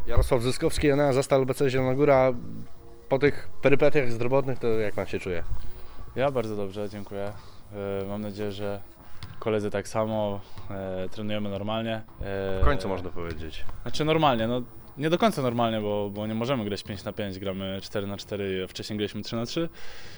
Jarosław Zyskowski, Enea Zastal LBC Zielona Góra. Po tych perypetiach zdrowotnych to jak pan się czuje? Ja bardzo dobrze, dziękuję. Mam nadzieję, że koledzy tak samo, trenujemy normalnie. W końcu można powiedzieć. Znaczy normalnie, no nie do końca normalnie, bo nie możemy grać 5-5, gramy 4-4, wcześniej graliśmy 3-3,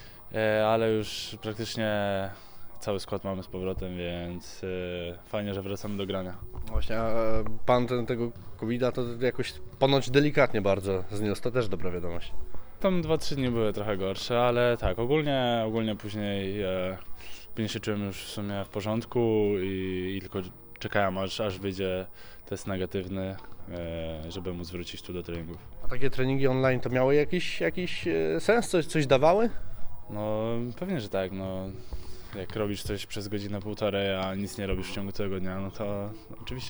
ale już praktycznie cały skład mamy z powrotem, więc fajnie, że wracamy do grania. Właśnie, a pan tego COVID-a to jakoś ponoć delikatnie bardzo zniósł, to też dobra wiadomość. Tam 2-3 dni były trochę gorsze, ale tak, ogólnie później się czułem już w sumie w porządku i tylko czekałem aż wyjdzie test negatywny, żeby móc wrócić tu do treningów. A takie treningi online to miały jakiś sens? Coś dawały? No pewnie, że tak, no jak robisz coś przez godzinę, półtorej, a nic nie robisz w ciągu całego dnia, no to oczywiście,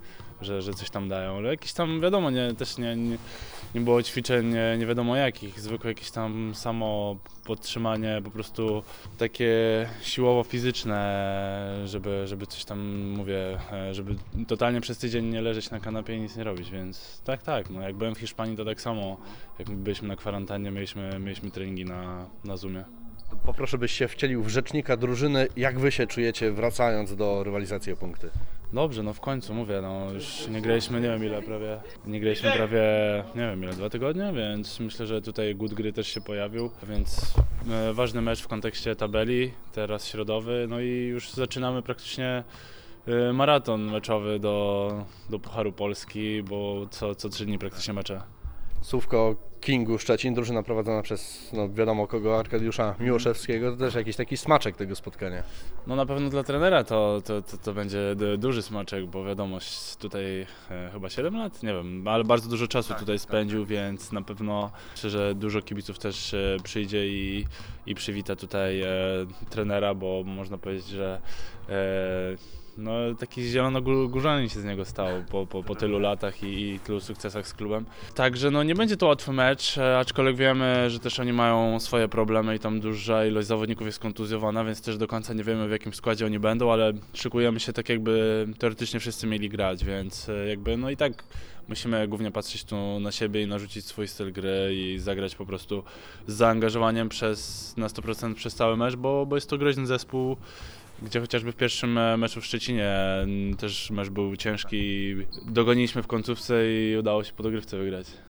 że coś tam dają, ale jakieś tam wiadomo, nie było ćwiczeń nie wiadomo jakich, zwykłe jakieś tam samo podtrzymanie, po prostu takie siłowo-fizyczne, żeby coś tam, mówię, żeby totalnie przez tydzień nie leżeć na kanapie i nic nie robić, więc tak, no jak byłem w Hiszpanii, to tak samo, jak byliśmy na kwarantannie, mieliśmy treningi na Zoomie. Poproszę, byś się wcielił w rzecznika drużyny. Jak wy się czujecie wracając do rywalizacji o punkty? Dobrze, no w końcu mówię, no już nie graliśmy nie wiem ile nie graliśmy prawie, nie wiem ile, 2 tygodnie, więc myślę, że tutaj głód gry też się pojawił, więc ważny mecz w kontekście tabeli, teraz środowy, no i już zaczynamy praktycznie maraton meczowy do Pucharu Polski, bo co 3 dni praktycznie mecze. Słówko o Kingu Szczecin, drużyna prowadzona przez, no wiadomo kogo, Arkadiusza Miłoszewskiego, to też jakiś taki smaczek tego spotkania. No na pewno dla trenera to będzie duży smaczek, bo wiadomo, tutaj chyba 7 lat, nie wiem, ale bardzo dużo czasu tutaj spędził, więc na pewno myślę, że dużo kibiców też przyjdzie i przywita tutaj trenera, bo można powiedzieć, że no, taki zielonogórzanin się z niego stał po tylu latach i tylu sukcesach z klubem. Także no, nie będzie to łatwy mecz, aczkolwiek wiemy, że też oni mają swoje problemy i tam duża ilość zawodników jest kontuzjowana, więc też do końca nie wiemy, w jakim składzie oni będą, ale szykujemy się tak, jakby teoretycznie wszyscy mieli grać, więc jakby no i tak musimy głównie patrzeć tu na siebie i narzucić swój styl gry i zagrać po prostu z zaangażowaniem na 100% przez cały mecz, bo jest to groźny zespół, gdzie chociażby w pierwszym meczu w Szczecinie też mecz był ciężki, dogoniliśmy w końcówce i udało się po dogrywce wygrać.